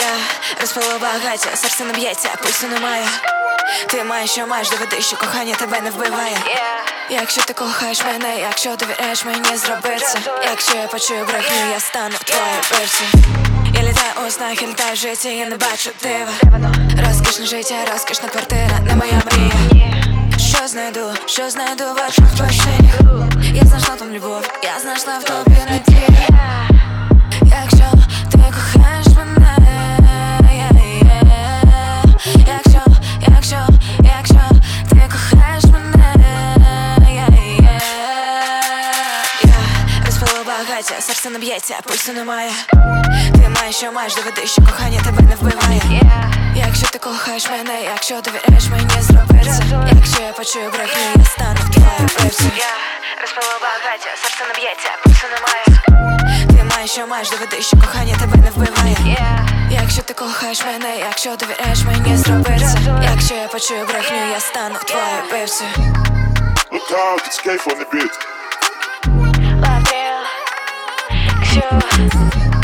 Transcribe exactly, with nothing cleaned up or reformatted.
Я розпалила багаття, серце не б'ється, пульсу немає. Ти маєш, що маєш, доведи, що кохання тебе не вбиває. Якщо ти кохаєш мене, якщо довіряєш мені, зроби це. Якщо я почую брехню, я стану твоєю вбивцею. Я літаю у снах, я літаю в житті, я не бачу дива. Розкішне життя, розкішна квартира, не моя мрія. Що знайду, що знайду в ваших прощеннях. Я знайшла там любов, я знайшла в тобі надію. Якщо ти кохаєш мене, yeah, yeah. Якщо, якщо, якщо ти кохаєш мене, yeah, yeah. Я розпалила багаття, серце не б'ється, пульсу немає. Ти маєш, що маєш, доведи, що кохання тебе не вбиває. Якщо ти кохаєш мене, якщо довіряєш мені, зроби це. Якщо я почую брехню, я стану твоєю вбивцею. Я розпалила багаття, серце не б'ється, пульсу немає. Ти маєш, що маєш, доведи, що кохання тебе не вбиває. Якщо ти кохаєш мене, якщо довіряєш мені, зроби це. Якщо я почую брехню, я стану твоєю вбивцею. Look out, it's K on the beat. Лапріл, Ксю